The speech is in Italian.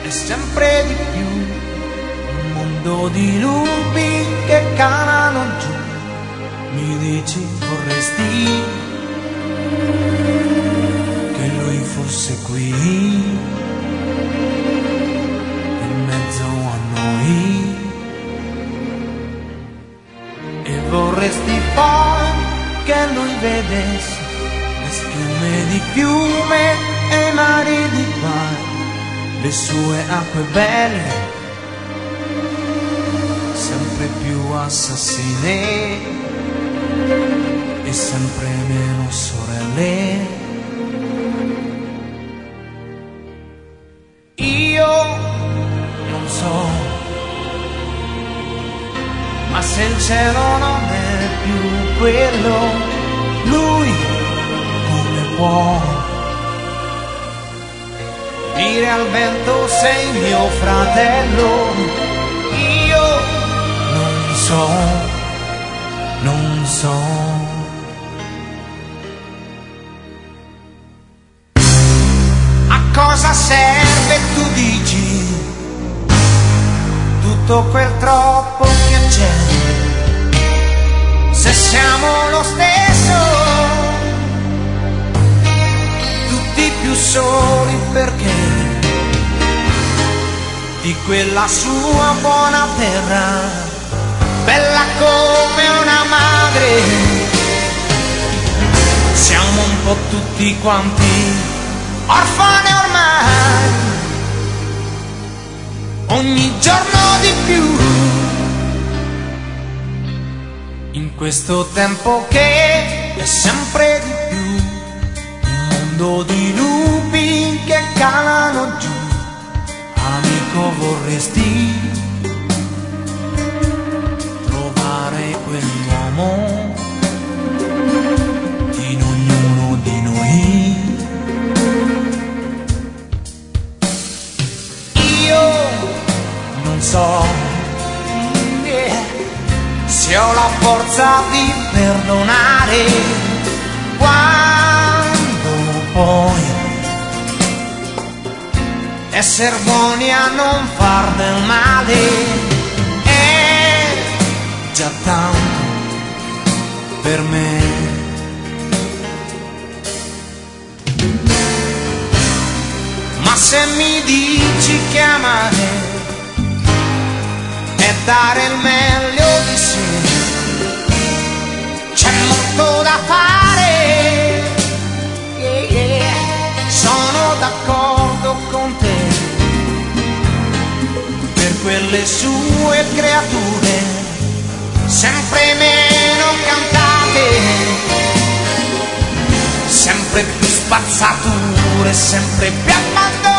e sempre di più, un mondo di lupi che calano giù. Mi dici vorresti che lui fosse qui in mezzo a noi, e vorresti poi che lui vedesse le schiume di fiume e i mari di mare, le sue acque belle, sempre più assassine e sempre meno sorelle. Io non so, ma se il cielo non è più quello, lui come può dire al vento sei mio fratello? Io non so, non so. A cosa serve, tu dici, tutto quel troppo che c'è, se siamo lo stesso, tutti più soli perché di quella sua buona terra, bella come una madre, siamo un po' tutti quanti orfani ormai, ogni giorno di più, in questo tempo che è sempre di più, un mondo di lupi che calano giù. Amico, vorresti trovare quell'uomo in ognuno di noi? Io non so se ho la forza di perdonare quando poi essere buoni a non far del male è già tanto per me. Ma se mi dici che amare è dare il meglio di sé, c'è molto da fare, sono d'accordo con te, per quelle sue creature sempre meno cantate, sempre più spazzature, sempre più abbandonate.